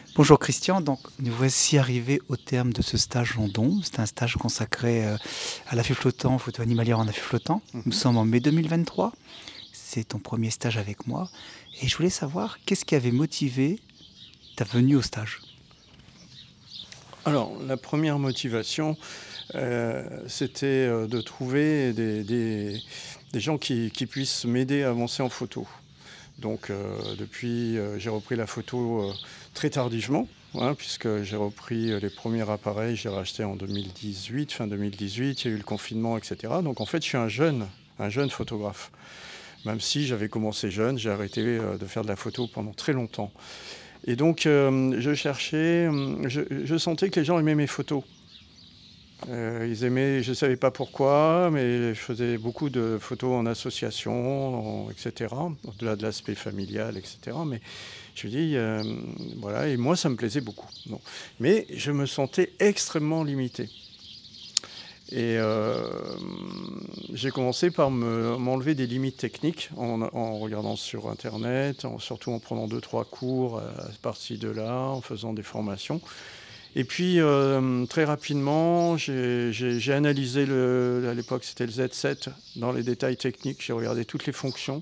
Bonjour Christian, donc nous voici arrivés au terme de ce stage en don. C'est un stage consacré à l'affût flottant, photo animalière en affût flottant. Nous Mhm. sommes en mai 2023, c'est ton premier stage avec moi. Et je voulais savoir, qu'est-ce qui avait motivé ta venue au stage? Alors, la première motivation, c'était de trouver des gens qui puissent m'aider à avancer en photo. Donc, depuis, j'ai repris la photo très tardivement, hein, puisque j'ai repris les premiers appareils, j'ai racheté en 2018, fin 2018, il y a eu le confinement, etc. Donc, en fait, je suis un jeune photographe. Même si j'avais commencé jeune, j'ai arrêté de faire de la photo pendant très longtemps. Et donc, je cherchais, je sentais que les gens aimaient mes photos. Ils aimaient, je ne savais pas pourquoi, mais je faisais beaucoup de photos en association, etc., au-delà de l'aspect familial, etc. Mais je me dis, voilà, et moi, ça me plaisait beaucoup. Bon. Mais je me sentais extrêmement limité. Et j'ai commencé par m'enlever des limites techniques en regardant sur Internet, surtout en prenant 2-3 cours à partir de là, en faisant des formations. Et puis, très rapidement, j'ai analysé, à l'époque c'était le Z7, dans les détails techniques. J'ai regardé toutes les fonctions.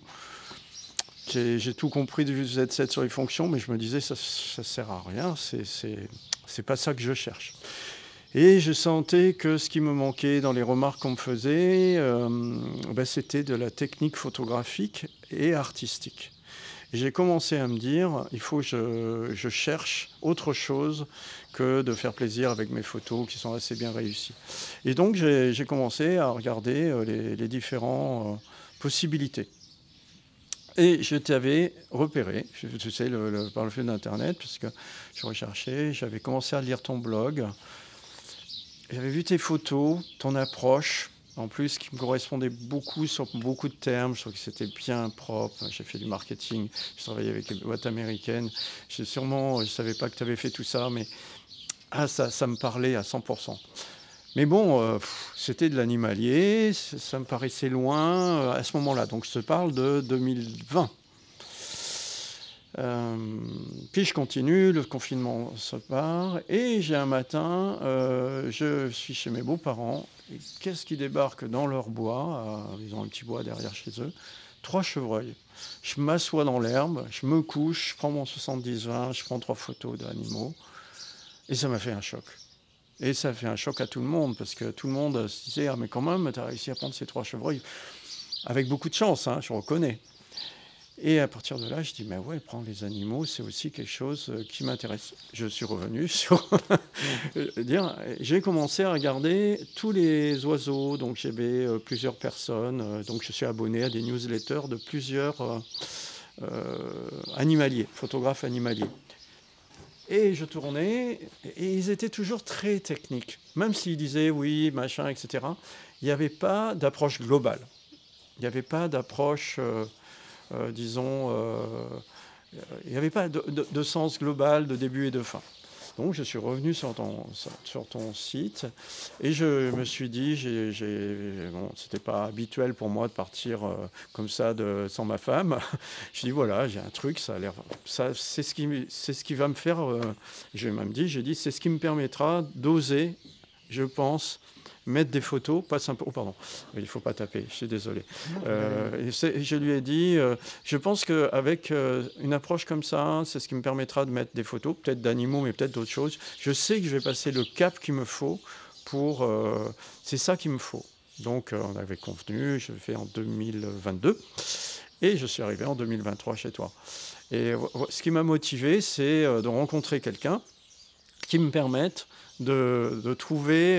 J'ai tout compris du Z7 sur les fonctions, mais je me disais, ça ne sert à rien, c'est pas ça que je cherche. Et je sentais que ce qui me manquait dans les remarques qu'on me faisait, c'était de la technique photographique et artistique. Et j'ai commencé à me dire, il faut que je cherche autre chose que de faire plaisir avec mes photos qui sont assez bien réussies. Et donc j'ai commencé à regarder les différentes possibilités. Et je t'avais repéré, tu sais, par le fait d'Internet, puisque je recherchais, j'avais commencé à lire ton blog. J'avais vu tes photos, ton approche, en plus qui me correspondait beaucoup sur beaucoup de termes. Je trouvais que c'était bien propre. J'ai fait du marketing, je travaillais avec les boîtes américaines. Je ne savais pas que tu avais fait tout ça, mais ça me parlait à 100%. Mais bon, c'était de l'animalier, ça me paraissait loin à ce moment-là. Donc je te parle de 2020. Puis je continue, le confinement se part, et j'ai un matin, je suis chez mes beaux-parents, et qu'est-ce qui débarque dans leur bois, ils ont un petit bois derrière chez eux, 3 chevreuils. Je m'assois dans l'herbe, je me couche, je prends mon 70-20, je prends 3 photos d'animaux, et ça m'a fait un choc. Et ça fait un choc à tout le monde, parce que tout le monde se disait, ah mais quand même, tu as réussi à prendre ces 3 chevreuils, avec beaucoup de chance, hein, je reconnais. Et à partir de là, je dis, mais ouais, prendre les animaux, c'est aussi quelque chose qui m'intéresse. Je suis revenu sur dire, j'ai commencé à regarder tous les oiseaux, donc j'avais plusieurs personnes, donc je suis abonné à des newsletters de plusieurs animaliers, photographes animaliers. Et je tournais, et ils étaient toujours très techniques. Même s'ils disaient oui, machin, etc., il n'y avait pas d'approche globale. Il n'y avait pas d'approche... disons, il n'y avait pas de sens global de début et de fin. Donc je suis revenu sur ton site et je me suis dit, bon, c'était pas habituel pour moi de partir comme ça sans ma femme. Je dis voilà, j'ai un truc, ça a l'air, ça, c'est ce qui va me faire. J'ai dit, c'est ce qui me permettra d'oser, je pense, mettre des photos, pas simplement. Oh, pardon, il ne faut pas taper, je suis désolé. Je lui ai dit, je pense qu'avec une approche comme ça, c'est ce qui me permettra de mettre des photos, peut-être d'animaux, mais peut-être d'autres choses. Je sais que je vais passer le cap qu'il me faut pour. C'est ça qu'il me faut. Donc, on avait convenu, je l'ai fait en 2022, et je suis arrivé en 2023 chez toi. Et ce qui m'a motivé, c'est de rencontrer quelqu'un qui me permette de trouver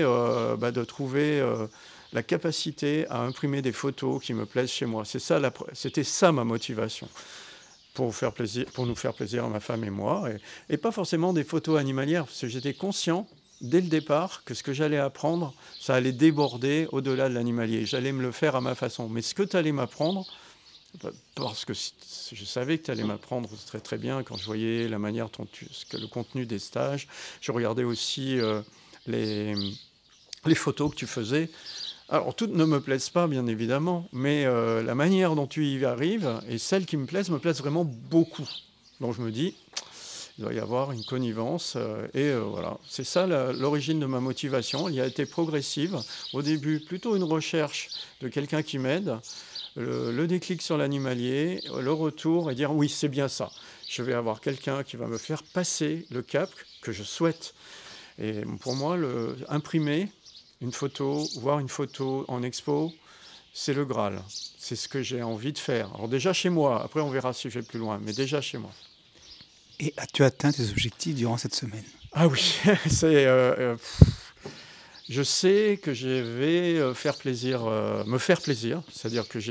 la capacité à imprimer des photos qui me plaisent chez moi. C'était ça ma motivation pour nous faire plaisir à ma femme et moi, et pas forcément des photos animalières, parce que j'étais conscient dès le départ que ce que j'allais apprendre, ça allait déborder au-delà de l'animalier. J'allais me le faire à ma façon. Mais ce que tu allais m'apprendre, parce que je savais que tu allais m'apprendre très très bien quand je voyais la manière dont le contenu des stages. Je regardais aussi les photos que tu faisais. Alors, toutes ne me plaisent pas, bien évidemment, mais la manière dont tu y arrives et celles qui me plaisent vraiment beaucoup. Donc, je me dis, Il doit y avoir une connivence. Voilà. C'est ça l'origine de ma motivation. Elle a été progressive. Au début, plutôt une recherche de quelqu'un qui m'aide. Le déclic sur l'animalier, le retour et dire oui, c'est bien ça. Je vais avoir quelqu'un qui va me faire passer le cap que je souhaite. Et pour moi, imprimer une photo, voir une photo en expo, c'est le Graal. C'est ce que j'ai envie de faire. Alors déjà chez moi, après on verra si je vais plus loin, mais déjà chez moi. Et as-tu atteint tes objectifs durant cette semaine? Ah oui, je sais que je vais me faire plaisir. C'est-à-dire que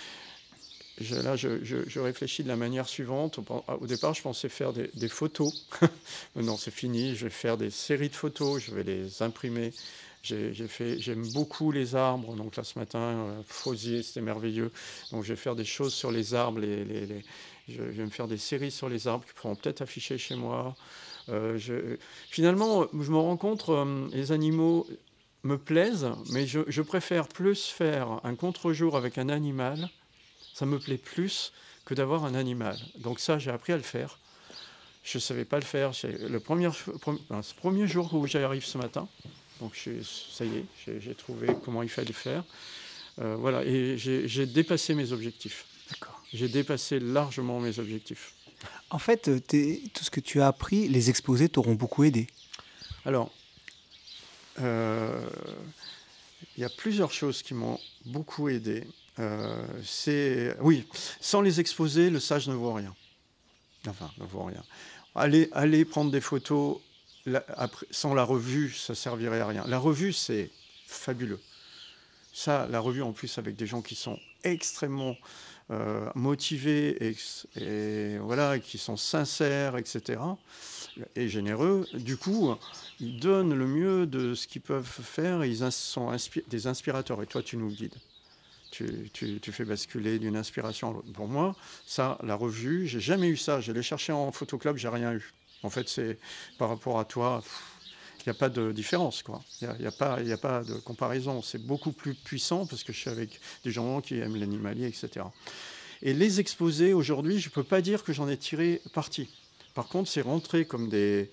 je réfléchis de la manière suivante. Au départ, je pensais faire des photos. Non, c'est fini. Je vais faire des séries de photos. Je vais les imprimer. J'aime beaucoup les arbres. Donc là, ce matin, Frosier, c'était merveilleux. Donc je vais faire des choses sur les arbres. Je vais me faire des séries sur les arbres qui pourront peut-être afficher chez moi. Finalement, je me rends compte, les animaux me plaisent, mais je préfère plus faire un contre-jour avec un animal. Ça me plaît plus que d'avoir un animal. Donc ça, j'ai appris à le faire. Je ne savais pas le faire. Ce premier jour où j'arrive ce matin, donc ça y est, j'ai trouvé comment il fallait faire. Voilà, et j'ai dépassé mes objectifs. D'accord. J'ai dépassé largement mes objectifs. En fait, tout ce que tu as appris, les exposés t'auront beaucoup aidé. Alors, il y a plusieurs choses qui m'ont beaucoup aidé. Oui, sans les exposer, le sage ne vaut rien. Enfin, ne vaut rien. Aller prendre des photos sans la revue, ça servirait à rien. La revue, c'est fabuleux. Ça, la revue en plus avec des gens qui sont extrêmement motivés et voilà, qui sont sincères, etc. et généreux. Du coup, ils donnent le mieux de ce qu'ils peuvent faire et ils sont des inspirateurs. Et toi, tu nous guides. Tu fais basculer d'une inspiration à l'autre. Pour moi, ça, la revue, j'ai jamais eu ça. J'allais chercher en photoclub, j'ai rien eu. En fait, c'est par rapport à toi, il n'y a pas de différence, quoi. Il n'y a pas de comparaison. C'est beaucoup plus puissant parce que je suis avec des gens qui aiment l'animalier, etc. Et les exposés, aujourd'hui, je ne peux pas dire que j'en ai tiré parti. Par contre, c'est rentré comme des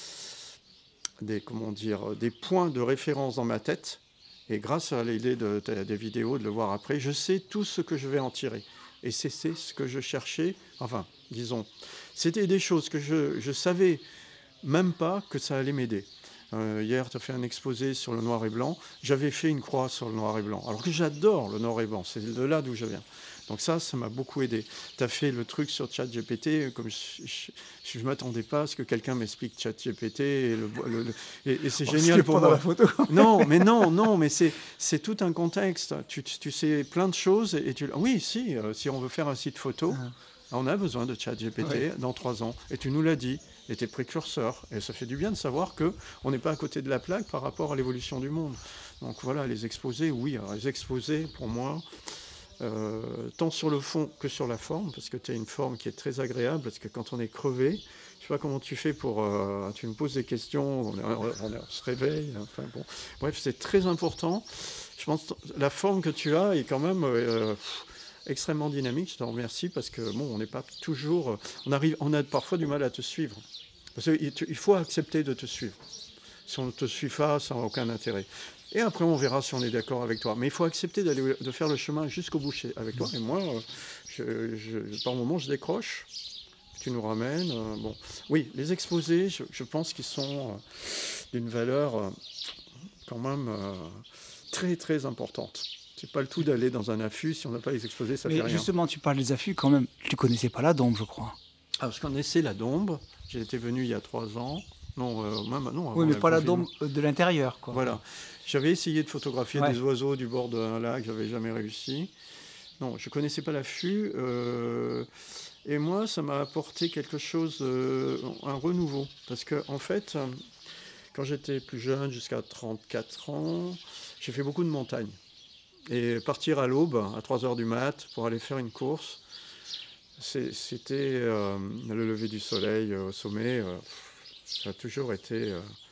points de référence dans ma tête. Et grâce à l'idée des vidéos, de le voir après, je sais tout ce que je vais en tirer. Et c'est ce que je cherchais. Enfin, disons, c'était des choses que je savais même pas que ça allait m'aider. Hier, tu as fait un exposé sur le noir et blanc. J'avais fait une croix sur le noir et blanc. Alors que j'adore le noir et blanc. C'est de là d'où je viens. Donc ça m'a beaucoup aidé. Tu as fait le truc sur ChatGPT, comme je ne m'attendais pas à ce que quelqu'un m'explique ChatGPT. Et c'est génial pour moi. La photo. Non, mais c'est tout un contexte. Tu sais plein de choses. Oui, si on veut faire un site photo, on a besoin de ChatGPT dans 3 ans. Et tu nous l'as dit, et t'es précurseur. Et ça fait du bien de savoir qu'on n'est pas à côté de la plaque par rapport à l'évolution du monde. Donc voilà, les exposés, oui. Alors, les exposés, pour moi... tant sur le fond que sur la forme, parce que tu as une forme qui est très agréable, parce que quand on est crevé, je ne sais pas comment tu fais tu me poses des questions, on se réveille, enfin bon. Bref, c'est très important. Je pense que la forme que tu as est quand même extrêmement dynamique, je te remercie, parce que bon, on n'est pas toujours... On a parfois du mal à te suivre. Parce qu'il faut accepter de te suivre. Si on ne te suit pas, ça n'a aucun intérêt. Et après, on verra si on est d'accord avec toi. Mais il faut accepter de faire le chemin jusqu'au bout avec toi. Et moi, par moment, je décroche. Tu nous ramènes. Bon. Oui, les exposés, je pense qu'ils sont d'une valeur quand même très, très importante. C'est pas le tout d'aller dans un affût. Si on n'a pas les exposés, ça fait rien. Justement, tu parles des affûts quand même. Tu connaissais pas la dombe, je crois. Alors, je connaissais la dombe. J'ai été venu il y a 3 ans. Non, non. Oui, mais pas la dombe de l'intérieur, quoi. Voilà. J'avais essayé de photographier des oiseaux du bord d'un lac, j'avais jamais réussi. Non, je connaissais pas l'affût. Et moi, ça m'a apporté quelque chose, un renouveau. Parce que, en fait, quand j'étais plus jeune, jusqu'à 34 ans, j'ai fait beaucoup de montagnes. Et partir à l'aube, à 3h du mat, pour aller faire une course, c'était le lever du soleil au sommet. Ça a toujours été...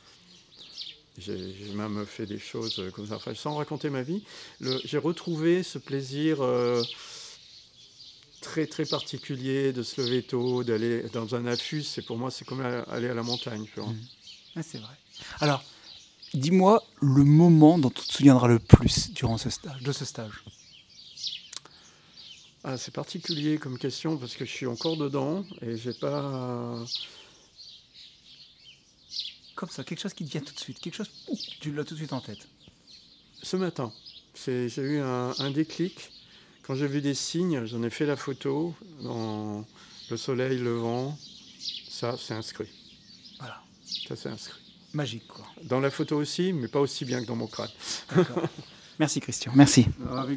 J'ai même fait des choses comme ça. Enfin, sans raconter ma vie, j'ai retrouvé ce plaisir très, très particulier de se lever tôt, d'aller dans un affût. Pour moi, c'est comme aller à la montagne. Tu vois. Ah, c'est vrai. Alors, dis-moi le moment dont tu te souviendras le plus durant de ce stage. Ah, c'est particulier comme question parce que je suis encore dedans et j'ai pas... Comme ça, quelque chose qui te vient tout de suite, quelque chose, tu l'as tout de suite en tête. Ce matin, j'ai eu un déclic. Quand j'ai vu des signes, j'en ai fait la photo dans le soleil, le vent. Ça, c'est inscrit. Voilà. Ça, c'est inscrit. Magique, quoi. Dans la photo aussi, mais pas aussi bien que dans mon crâne. D'accord. Merci Christian, merci. Avec